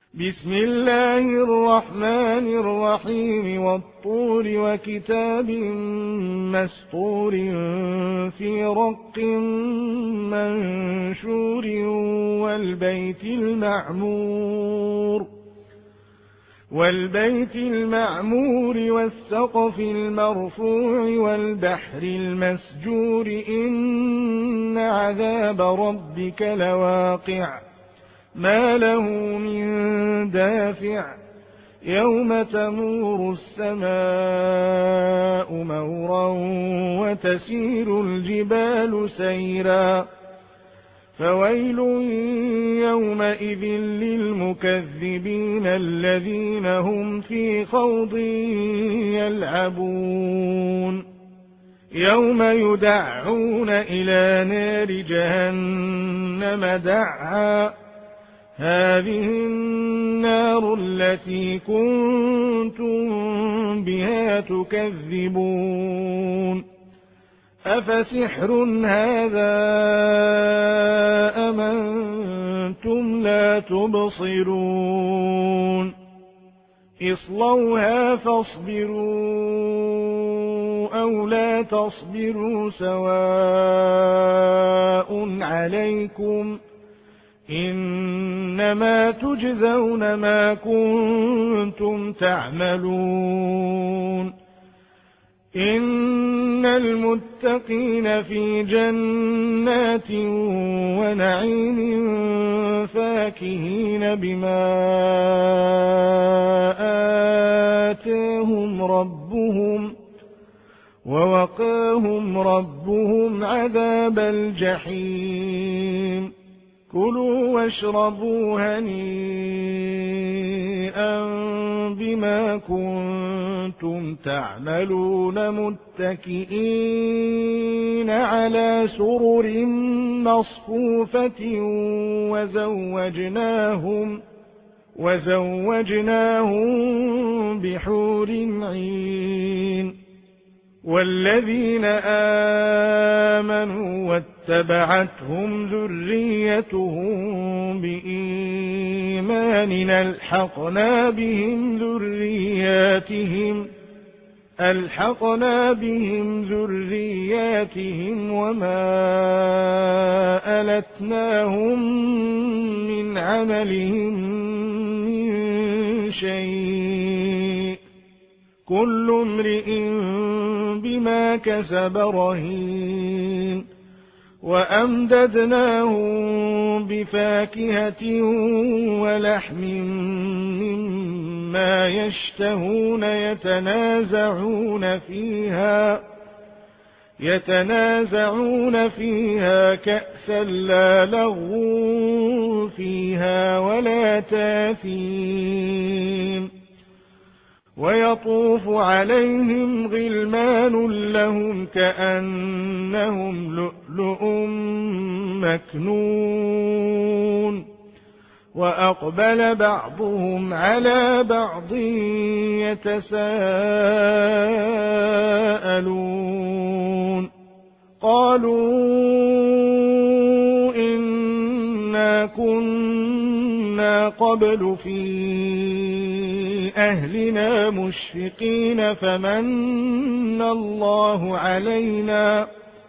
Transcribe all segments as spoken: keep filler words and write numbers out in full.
بسم الله الرحمن الرحيم والطور وكتاب مسطور في رق منشور والبيت المعمور والبيت المعمور والسقف المرفوع والبحر المسجور إن عذاب ربك لواقع ما له من دافع يوم تمور السماء مورا وتسير الجبال سيرا فويل يومئذ للمكذبين الذين هم في خوض يلعبون يوم يدعون إلى نار جهنم دعا هذه النار التي كنتم بها تكذبون أفسحر هذا أم أنتم لا تبصرون اصلوها فاصبروا أو لا تصبروا سواء عليكم إنما تجزون ما كنتم تعملون إن المتقين في جنات ونعيم فاكهين بما آتاهم ربهم ووقاهم ربهم عذاب الجحيم كلوا واشربوا هنيئا بما كنتم تعملون متكئين على سرر مصفوفة وزوجناهم وزوجناهم بحور عين والذين آمنوا واتبعتهم ذريتهم بإيمان ألحقنا بهم ذرياتهم ألحقنا بهم ذرياتهم وما ألتناهم من عملهم من شيء كل امرئ بما كسب رهين وأمددناهم بفاكهة ولحم مما يشتهون يتنازعون فيها يتنازعون فيها كأسا لا لغو فيها ولا تاثيم ويطوف عليهم غلمان لهم كأنهم لؤلؤ مكنون وأقبل بعضهم على بعض يتساءلون قالوا إنا كنا قبل في أهلنا مشفقين فمن الله علينا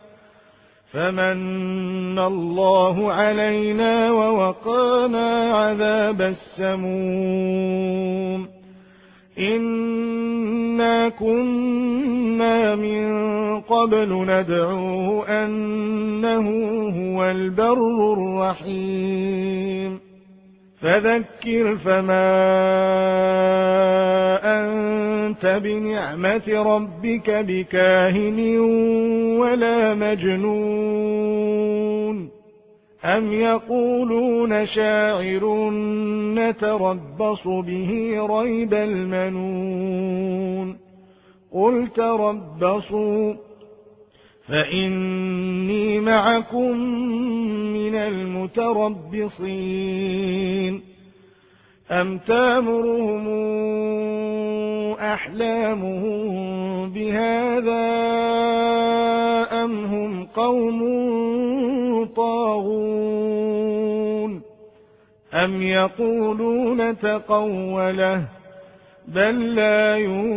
فمن الله علينا ووقانا عذاب السموم إنا كنا من قبل ندعوه أنه هو البر الرحيم فذكر فما أنت بنعمة ربك بكاهن ولا مجنون أم يقولون شاعر نتربص به ريب المنون قل تربصوا فإني معكم من المتربصين أم تامرهم أحلامهم بهذا أم هم قوم طاغون أم يقولون تقوله بل لا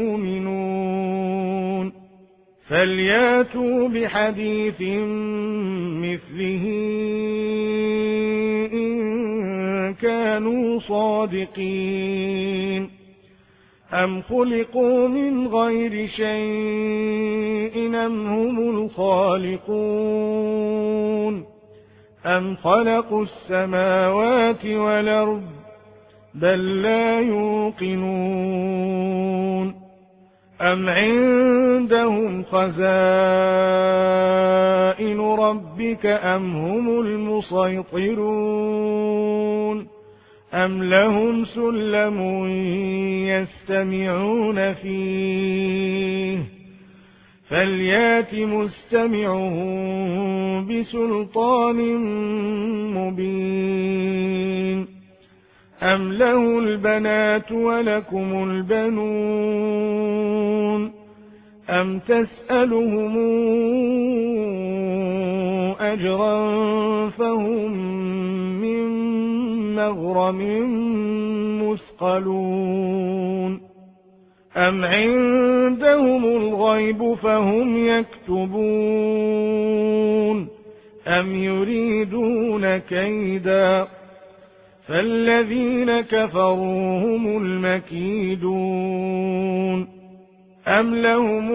يؤمنون فلياتوا بحديث مثله إن كانوا صادقين أم خلقوا من غير شيء أم هم الخالقون أم خلقوا السماوات والأرض بل لا يوقنون أم عندهم خزائن ربك أم هم المسيطرون أم لهم سلم يستمعون فيه فليات مستمعهم بسلطان مبين أم له البنات ولكم البنون أم تسألهم أجرا فهم من مغرم مثقلون أم عندهم الغيب فهم يكتبون أم يريدون كيدا فالذين كفروا هم المكيدون أم لهم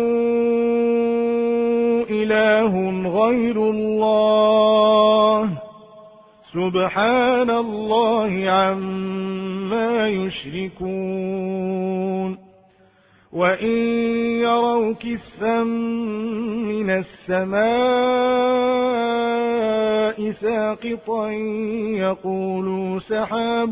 إله غير الله سبحان الله عما يشركون وإن يروا كسفا من السماء ساقطا يقولوا سحاب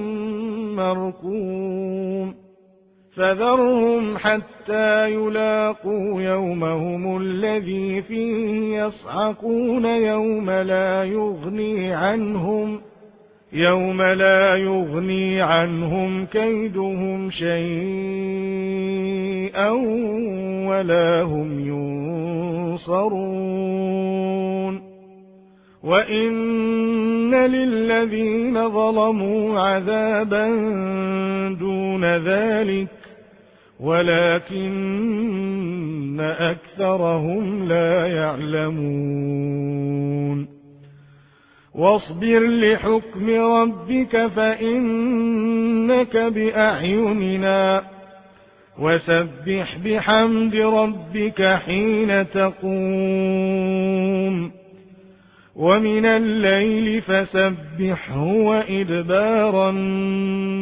مركوم فذرهم حتى يلاقوا يومهم الذي فيه يصعقون يوم لا يغني عنهم يوم لا يغني عنهم كيدهم شيئا ولا هم ينصرون وإن للذين ظلموا عذابا دون ذلك ولكن أكثرهم لا يعلمون واصبر لحكم ربك فإنك بأعيننا وسبح بحمد ربك حين تقوم ومن الليل فسبحه وإدبار